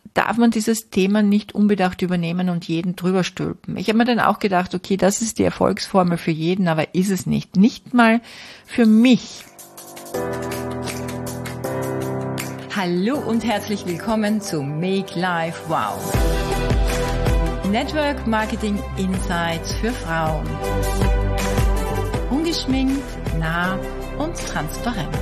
darf man dieses Thema nicht unbedacht übernehmen und jeden drüber stülpen. Ich habe mir dann auch gedacht, okay, das ist die Erfolgsformel für jeden, aber ist es nicht. Nicht mal für mich. Hallo und herzlich willkommen zu Make Life Wow. Network Marketing Insights für Frauen. Ungeschminkt, nah und transparent.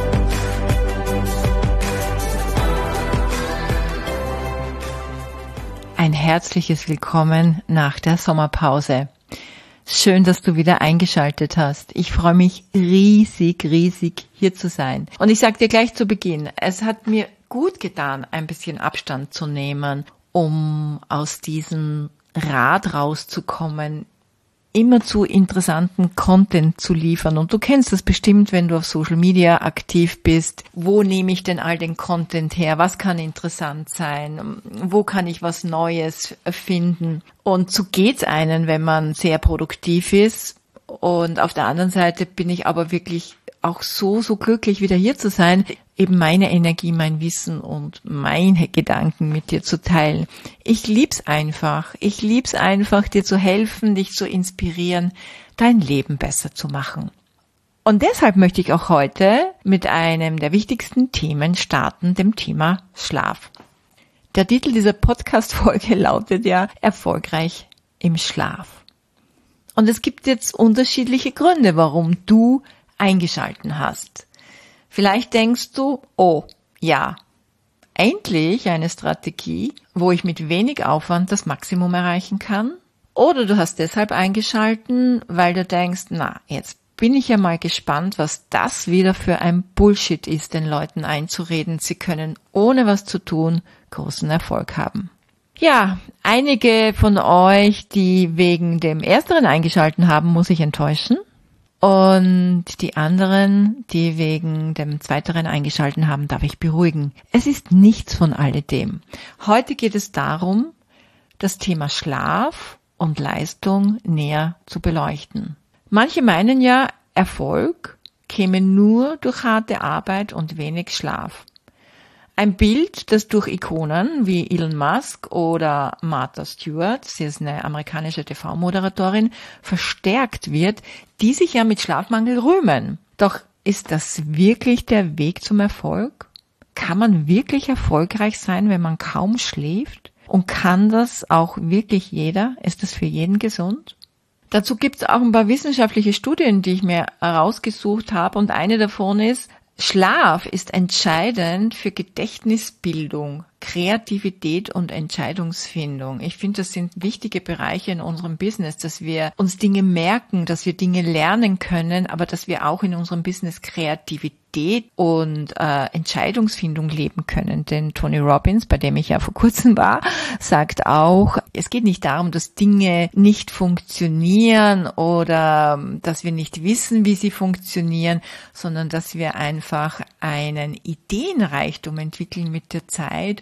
Ein herzliches Willkommen nach der Sommerpause. Schön, dass du wieder eingeschaltet hast. Ich freue mich riesig hier zu sein. Und ich sage dir gleich zu Beginn, es hat mir gut getan, ein bisschen Abstand zu nehmen, um aus diesem Rad rauszukommen, immer zu interessanten Content zu liefern. Und du kennst das bestimmt, wenn du auf Social Media aktiv bist. Wo nehme ich denn all den Content her? Was kann interessant sein? Wo kann ich was Neues finden? Und so geht's einem, wenn man sehr produktiv ist. Und auf der anderen Seite bin ich aber wirklich auch so glücklich, wieder hier zu sein, eben meine Energie, mein Wissen und meine Gedanken mit dir zu teilen. Ich lieb's einfach. Ich lieb's einfach, dir zu helfen, dich zu inspirieren, dein Leben besser zu machen. Und deshalb möchte ich auch heute mit einem der wichtigsten Themen starten, dem Thema Schlaf. Der Titel dieser Podcast-Folge lautet ja Erfolgreich im Schlaf. Und es gibt jetzt unterschiedliche Gründe, warum du eingeschalten hast. Vielleicht denkst du, oh ja, endlich eine Strategie, wo ich mit wenig Aufwand das Maximum erreichen kann. Oder du hast deshalb eingeschalten, weil du denkst, na, jetzt bin ich ja mal gespannt, was das wieder für ein Bullshit ist, den Leuten einzureden, sie können ohne was zu tun großen Erfolg haben. Ja, einige von euch, die wegen dem Ersteren eingeschalten haben, muss ich enttäuschen. Und die anderen, die wegen dem Zweiteren eingeschalten haben, darf ich beruhigen. Es ist nichts von alledem. Heute geht es darum, das Thema Schlaf und Leistung näher zu beleuchten. Manche meinen ja, Erfolg käme nur durch harte Arbeit und wenig Schlaf. Ein Bild, das durch Ikonen wie Elon Musk oder Martha Stewart, sie ist eine amerikanische TV-Moderatorin, verstärkt wird, die sich ja mit Schlafmangel rühmen. Doch ist das wirklich der Weg zum Erfolg? Kann man wirklich erfolgreich sein, wenn man kaum schläft? Und kann das auch wirklich jeder? Ist das für jeden gesund? Dazu gibt es auch ein paar wissenschaftliche Studien, die ich mir herausgesucht habe. Und eine davon ist, Schlaf ist entscheidend für Gedächtnisbildung, Kreativität und Entscheidungsfindung. Ich finde, das sind wichtige Bereiche in unserem Business, dass wir uns Dinge merken, dass wir Dinge lernen können, aber dass wir auch in unserem Business Kreativität und Entscheidungsfindung leben können. Denn Tony Robbins, bei dem ich ja vor kurzem war, sagt auch, es geht nicht darum, dass Dinge nicht funktionieren oder dass wir nicht wissen, wie sie funktionieren, sondern dass wir einfach einen Ideenreichtum entwickeln mit der Zeit,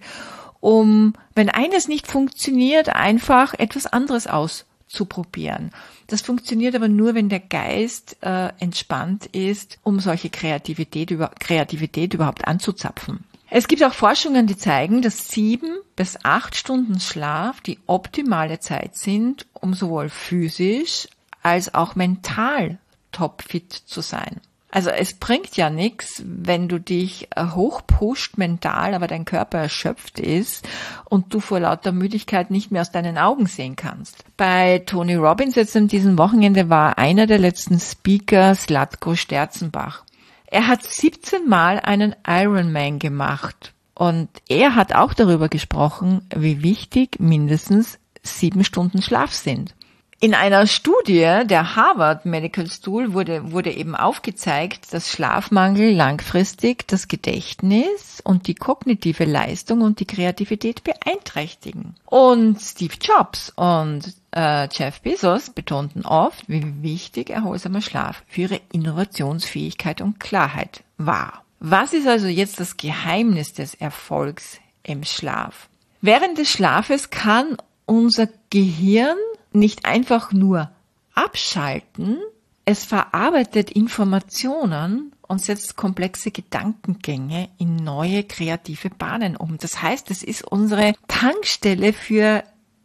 um, wenn eines nicht funktioniert, einfach etwas anderes auszuprobieren. Das funktioniert aber nur, wenn der Geist entspannt ist, um solche Kreativität überhaupt anzuzapfen. Es gibt auch Forschungen, die zeigen, dass 7 bis 8 Stunden Schlaf die optimale Zeit sind, um sowohl physisch als auch mental topfit zu sein. Also es bringt ja nichts, wenn du dich hochpusht mental, aber dein Körper erschöpft ist und du vor lauter Müdigkeit nicht mehr aus deinen Augen sehen kannst. Bei Tony Robbins jetzt an diesem Wochenende war einer der letzten Speaker Zlatko Sterzenbach. Er hat 17 Mal einen Ironman gemacht und er hat auch darüber gesprochen, wie wichtig mindestens 7 Stunden Schlaf sind. In einer Studie der Harvard Medical School wurde eben aufgezeigt, dass Schlafmangel langfristig das Gedächtnis und die kognitive Leistung und die Kreativität beeinträchtigen. Und Steve Jobs und Jeff Bezos betonten oft, wie wichtig erholsamer Schlaf für ihre Innovationsfähigkeit und Klarheit war. Was ist also jetzt das Geheimnis des Erfolgs im Schlaf? Während des Schlafes kann unser Gehirn nicht einfach nur abschalten, es verarbeitet Informationen und setzt komplexe Gedankengänge in neue kreative Bahnen um. Das heißt, es ist unsere Tankstelle für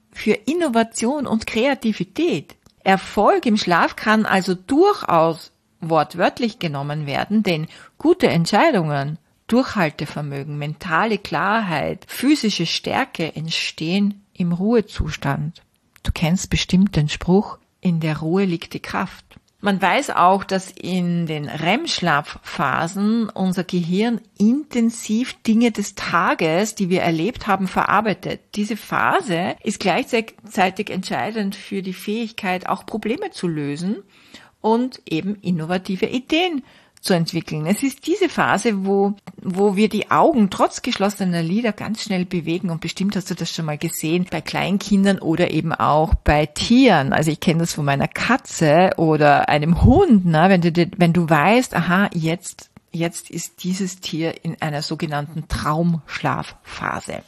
Innovation und Kreativität. Erfolg im Schlaf kann also durchaus wortwörtlich genommen werden, denn gute Entscheidungen, Durchhaltevermögen, mentale Klarheit, physische Stärke entstehen im Ruhezustand. Du kennst bestimmt den Spruch, in der Ruhe liegt die Kraft. Man weiß auch, dass in den REM-Schlafphasen unser Gehirn intensiv Dinge des Tages, die wir erlebt haben, verarbeitet. Diese Phase ist gleichzeitig entscheidend für die Fähigkeit, auch Probleme zu lösen und eben innovative Ideen zu entwickeln. Es ist diese Phase, wo wir die Augen trotz geschlossener Lider ganz schnell bewegen, und bestimmt hast du das schon mal gesehen bei Kleinkindern oder eben auch bei Tieren. Also ich kenne das von meiner Katze oder einem Hund, ne? Wenn du weißt, aha, jetzt ist dieses Tier in einer sogenannten Traumschlafphase.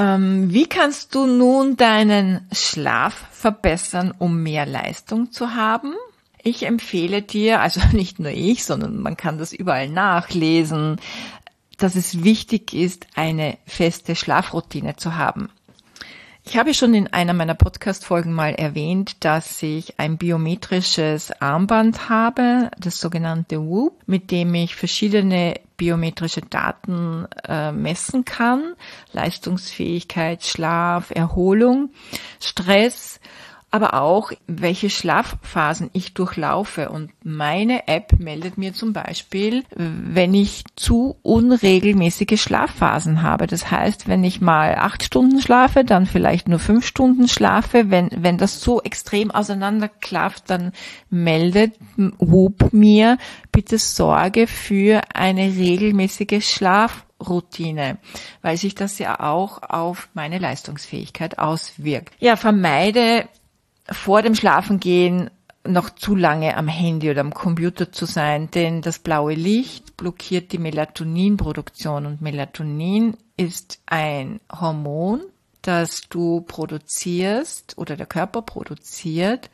Wie kannst du nun deinen Schlaf verbessern, um mehr Leistung zu haben? Ich empfehle dir, also nicht nur ich, sondern man kann das überall nachlesen, dass es wichtig ist, eine feste Schlafroutine zu haben. Ich habe schon in einer meiner Podcast-Folgen mal erwähnt, dass ich ein biometrisches Armband habe, das sogenannte Whoop, mit dem ich verschiedene biometrische Daten messen kann. Leistungsfähigkeit, Schlaf, Erholung, Stress, aber auch, welche Schlafphasen ich durchlaufe. Und meine App meldet mir zum Beispiel, wenn ich zu unregelmäßige Schlafphasen habe. Das heißt, wenn ich mal 8 Stunden schlafe, dann vielleicht nur 5 Stunden schlafe. Wenn das so extrem auseinanderklafft, dann meldet Whoop mir, bitte sorge für eine regelmäßige Schlafroutine, weil sich das ja auch auf meine Leistungsfähigkeit auswirkt. Ja, vermeide vor dem Schlafengehen noch zu lange am Handy oder am Computer zu sein, denn das blaue Licht blockiert die Melatoninproduktion, und Melatonin ist ein Hormon, das du produzierst oder der Körper produziert,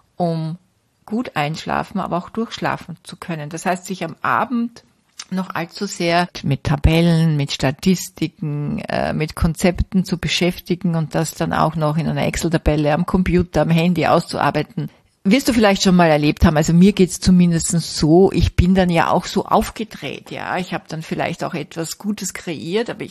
um gut einschlafen, aber auch durchschlafen zu können. Das heißt, sich am Abend noch allzu sehr mit Tabellen, mit Statistiken, mit Konzepten zu beschäftigen und das dann auch noch in einer Excel-Tabelle am Computer, am Handy auszuarbeiten. Wirst du vielleicht schon mal erlebt haben, also mir geht's zumindest so, ich bin dann ja auch so aufgedreht, ja, ich habe dann vielleicht auch etwas Gutes kreiert, aber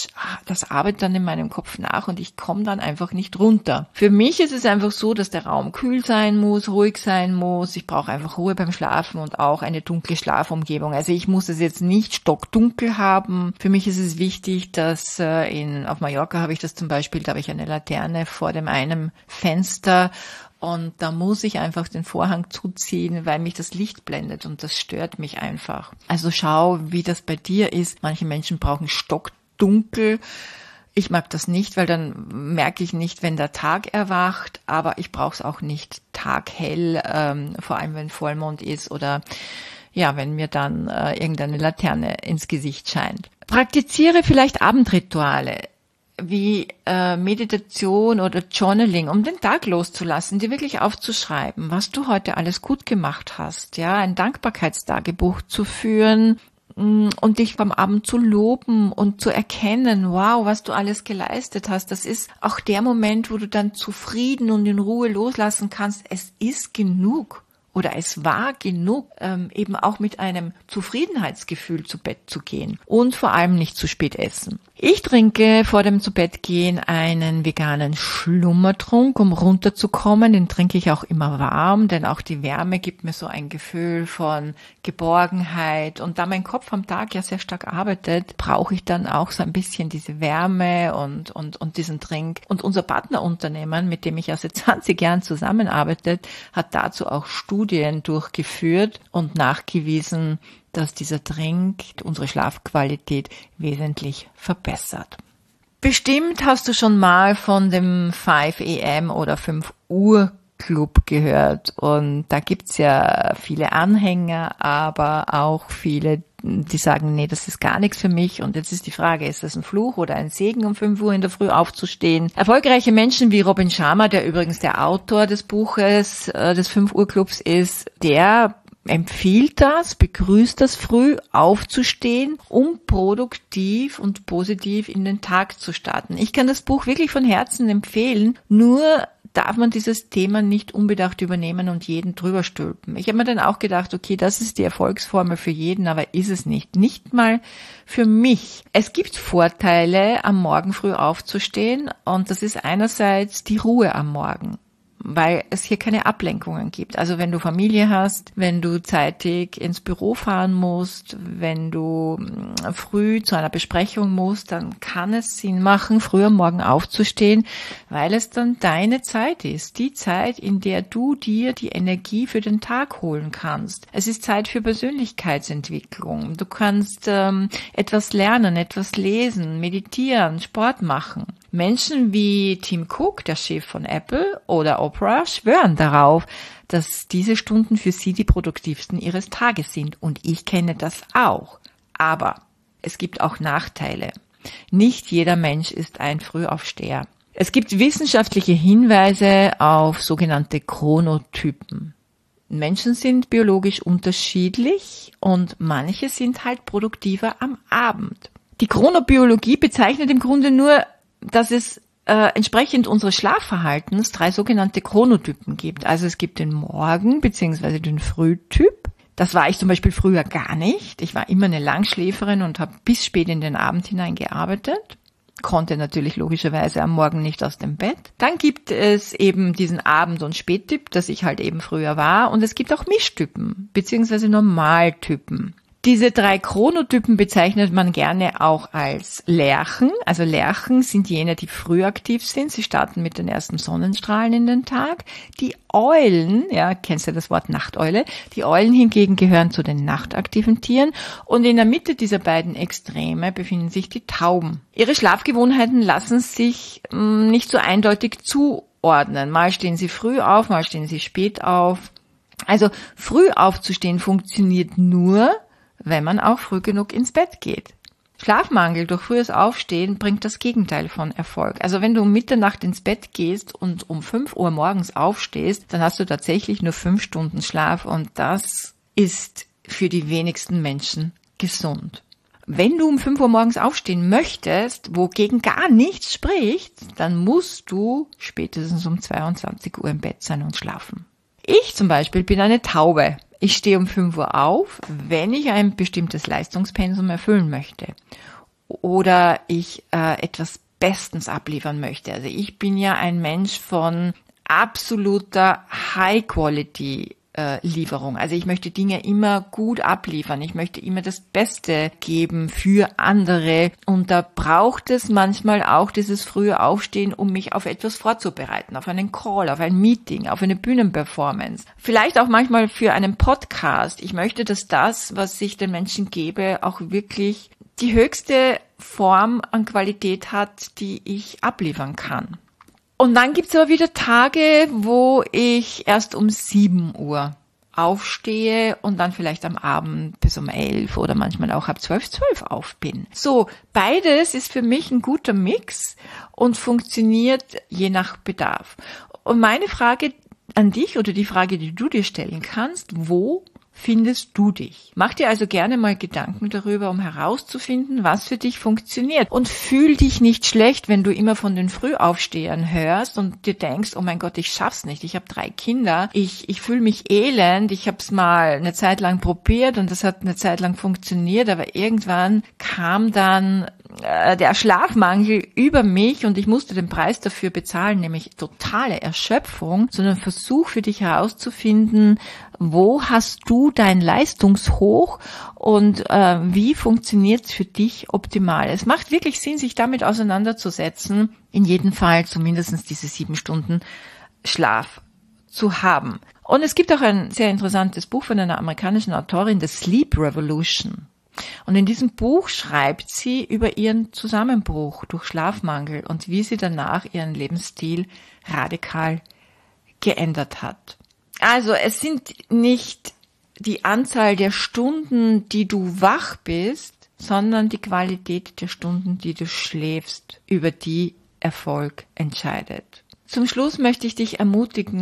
das arbeitet dann in meinem Kopf nach und ich komme dann einfach nicht runter. Für mich ist es einfach so, dass der Raum kühl sein muss, ruhig sein muss, ich brauche einfach Ruhe beim Schlafen und auch eine dunkle Schlafumgebung. Also ich muss es jetzt nicht stockdunkel haben. Für mich ist es wichtig, dass auf Mallorca habe ich das zum Beispiel, da habe ich eine Laterne vor dem einen Fenster. Und da muss ich einfach den Vorhang zuziehen, weil mich das Licht blendet und das stört mich einfach. Also schau, wie das bei dir ist. Manche Menschen brauchen stockdunkel. Ich mag das nicht, weil dann merke ich nicht, wenn der Tag erwacht. Aber ich brauche es auch nicht taghell, vor allem wenn Vollmond ist oder ja, wenn mir dann irgendeine Laterne ins Gesicht scheint. Praktiziere vielleicht Abendrituale wie Meditation oder Journaling, um den Tag loszulassen, dir wirklich aufzuschreiben, was du heute alles gut gemacht hast, ja, ein Dankbarkeitstagebuch zu führen und dich beim Abend zu loben und zu erkennen, wow, was du alles geleistet hast. Das ist auch der Moment, wo du dann zufrieden und in Ruhe loslassen kannst. Es ist genug. Oder es war genug, eben auch mit einem Zufriedenheitsgefühl zu Bett zu gehen und vor allem nicht zu spät essen. Ich trinke vor dem Zubettgehen einen veganen Schlummertrunk, um runterzukommen. Den trinke ich auch immer warm, denn auch die Wärme gibt mir so ein Gefühl von Geborgenheit. Und da mein Kopf am Tag ja sehr stark arbeitet, brauche ich dann auch so ein bisschen diese Wärme und diesen Trink. Und unser Partnerunternehmen, mit dem ich ja seit 20 Jahren zusammenarbeitet, hat dazu auch Studien durchgeführt und nachgewiesen, dass dieser Trink unsere Schlafqualität wesentlich verbessert. Bestimmt hast du schon mal von dem 5 AM oder 5 Uhr Club gehört und da gibt's ja viele Anhänger, aber auch viele, die sagen, nee, das ist gar nichts für mich. Und jetzt ist die Frage, ist das ein Fluch oder ein Segen, um 5 Uhr in der Früh aufzustehen? Erfolgreiche Menschen wie Robin Sharma, der übrigens der Autor des Buches des 5 Uhr Clubs ist, der empfiehlt das, begrüßt das früh, aufzustehen, um produktiv und positiv in den Tag zu starten. Ich kann das Buch wirklich von Herzen empfehlen, nur darf man dieses Thema nicht unbedacht übernehmen und jeden drüber stülpen. Ich habe mir dann auch gedacht, okay, das ist die Erfolgsformel für jeden, aber ist es nicht. Nicht mal für mich. Es gibt Vorteile, am Morgen früh aufzustehen, und das ist einerseits die Ruhe am Morgen, weil es hier keine Ablenkungen gibt. Also wenn du Familie hast, wenn du zeitig ins Büro fahren musst, wenn du früh zu einer Besprechung musst, dann kann es Sinn machen, früh am Morgen aufzustehen, weil es dann deine Zeit ist. Die Zeit, in der du dir die Energie für den Tag holen kannst. Es ist Zeit für Persönlichkeitsentwicklung. Du kannst etwas lernen, etwas lesen, meditieren, Sport machen. Menschen wie Tim Cook, der Chef von Apple, oder Oprah schwören darauf, dass diese Stunden für sie die produktivsten ihres Tages sind. Und ich kenne das auch. Aber es gibt auch Nachteile. Nicht jeder Mensch ist ein Frühaufsteher. Es gibt wissenschaftliche Hinweise auf sogenannte Chronotypen. Menschen sind biologisch unterschiedlich und manche sind halt produktiver am Abend. Die Chronobiologie bezeichnet im Grunde nur, dass es entsprechend unseres Schlafverhaltens 3 sogenannte Chronotypen gibt. Also es gibt den Morgen- bzw. den Frühtyp. Das war ich zum Beispiel früher gar nicht. Ich war immer eine Langschläferin und habe bis spät in den Abend hinein gearbeitet. Konnte natürlich logischerweise am Morgen nicht aus dem Bett. Dann gibt es eben diesen Abend- und Spättyp, das ich halt eben früher war. Und es gibt auch Mischtypen bzw. Normaltypen. Diese 3 Chronotypen bezeichnet man gerne auch als Lerchen. Also Lerchen sind jene, die früh aktiv sind. Sie starten mit den ersten Sonnenstrahlen in den Tag. Die Eulen, ja, kennst du das Wort Nachteule? Die Eulen hingegen gehören zu den nachtaktiven Tieren. Und in der Mitte dieser beiden Extreme befinden sich die Tauben. Ihre Schlafgewohnheiten lassen sich nicht so eindeutig zuordnen. Mal stehen sie früh auf, mal stehen sie spät auf. Also früh aufzustehen funktioniert nur, wenn man auch früh genug ins Bett geht. Schlafmangel durch frühes Aufstehen bringt das Gegenteil von Erfolg. Also wenn du um Mitternacht ins Bett gehst und um 5 Uhr morgens aufstehst, dann hast du tatsächlich nur 5 Stunden Schlaf, und das ist für die wenigsten Menschen gesund. Wenn du um 5 Uhr morgens aufstehen möchtest, wogegen gar nichts spricht, dann musst du spätestens um 22 Uhr im Bett sein und schlafen. Ich zum Beispiel bin eine Taube. Ich stehe um 5 Uhr auf, wenn ich ein bestimmtes Leistungspensum erfüllen möchte oder ich etwas bestens abliefern möchte. Also ich bin ja ein Mensch von absoluter High-Quality Lieferung. Also ich möchte Dinge immer gut abliefern. Ich möchte immer das Beste geben für andere. Und da braucht es manchmal auch dieses frühe Aufstehen, um mich auf etwas vorzubereiten, auf einen Call, auf ein Meeting, auf eine Bühnenperformance. Vielleicht auch manchmal für einen Podcast. Ich möchte, dass das, was ich den Menschen gebe, auch wirklich die höchste Form an Qualität hat, die ich abliefern kann. Und dann gibt's aber wieder Tage, wo ich erst um 7 Uhr aufstehe und dann vielleicht am Abend bis um 11 oder manchmal auch ab 12 auf bin. So, beides ist für mich ein guter Mix und funktioniert je nach Bedarf. Und meine Frage an dich oder die Frage, die du dir stellen kannst: Wo findest du dich? Mach dir also gerne mal Gedanken darüber, um herauszufinden, was für dich funktioniert. Und fühl dich nicht schlecht, wenn du immer von den Frühaufstehern hörst und dir denkst, oh mein Gott, ich schaff's nicht. Ich habe 3 Kinder. Ich fühle mich elend. Ich habe es mal eine Zeit lang probiert und das hat eine Zeit lang funktioniert, aber irgendwann kam dann der Schlafmangel über mich und ich musste den Preis dafür bezahlen, nämlich totale Erschöpfung, sondern versuch für dich herauszufinden, wo hast du dein Leistungshoch und wie funktioniert es für dich optimal. Es macht wirklich Sinn, sich damit auseinanderzusetzen, in jedem Fall zumindest diese 7 Stunden Schlaf zu haben. Und es gibt auch ein sehr interessantes Buch von einer amerikanischen Autorin, The Sleep Revolution. Und in diesem Buch schreibt sie über ihren Zusammenbruch durch Schlafmangel und wie sie danach ihren Lebensstil radikal geändert hat. Also es sind nicht die Anzahl der Stunden, die du wach bist, sondern die Qualität der Stunden, die du schläfst, über die Erfolg entscheidet. Zum Schluss möchte ich dich ermutigen,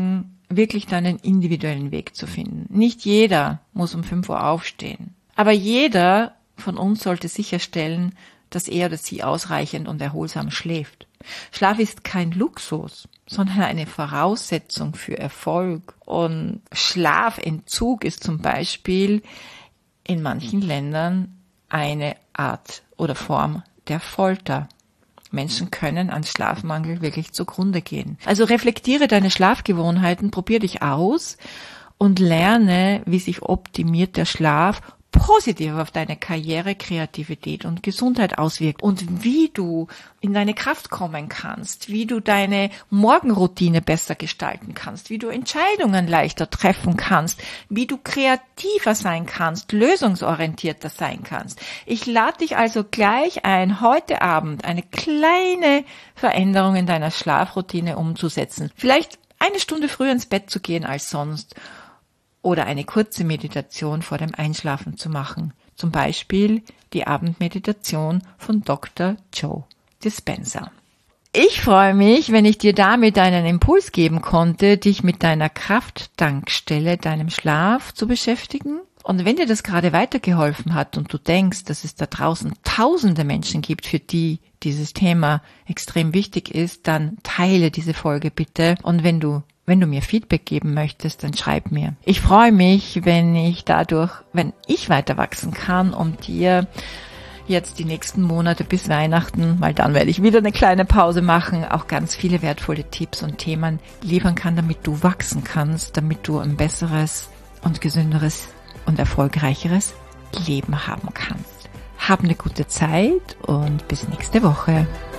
wirklich deinen individuellen Weg zu finden. Nicht jeder muss um 5 Uhr aufstehen. Aber jeder von uns sollte sicherstellen, dass er oder sie ausreichend und erholsam schläft. Schlaf ist kein Luxus, sondern eine Voraussetzung für Erfolg. Und Schlafentzug ist zum Beispiel in manchen Ländern eine Art oder Form der Folter. Menschen können an Schlafmangel wirklich zugrunde gehen. Also reflektiere deine Schlafgewohnheiten, probier dich aus und lerne, wie sich optimiert der Schlaf positiv auf deine Karriere, Kreativität und Gesundheit auswirkt und wie du in deine Kraft kommen kannst, wie du deine Morgenroutine besser gestalten kannst, wie du Entscheidungen leichter treffen kannst, wie du kreativer sein kannst, lösungsorientierter sein kannst. Ich lade dich also gleich ein, heute Abend eine kleine Veränderung in deiner Schlafroutine umzusetzen. Vielleicht eine Stunde früher ins Bett zu gehen als sonst. Oder eine kurze Meditation vor dem Einschlafen zu machen. Zum Beispiel die Abendmeditation von Dr. Joe Dispenza. Ich freue mich, wenn ich dir damit einen Impuls geben konnte, dich mit deiner Krafttankstelle, deinem Schlaf zu beschäftigen. Und wenn dir das gerade weitergeholfen hat und du denkst, dass es da draußen tausende Menschen gibt, für die dieses Thema extrem wichtig ist, dann teile diese Folge bitte. Und wenn du mir Feedback geben möchtest, dann schreib mir. Ich freue mich, wenn ich weiter wachsen kann und dir jetzt die nächsten Monate bis Weihnachten, weil dann werde ich wieder eine kleine Pause machen, auch ganz viele wertvolle Tipps und Themen liefern kann, damit du wachsen kannst, damit du ein besseres und gesünderes und erfolgreicheres Leben haben kannst. Hab eine gute Zeit und bis nächste Woche.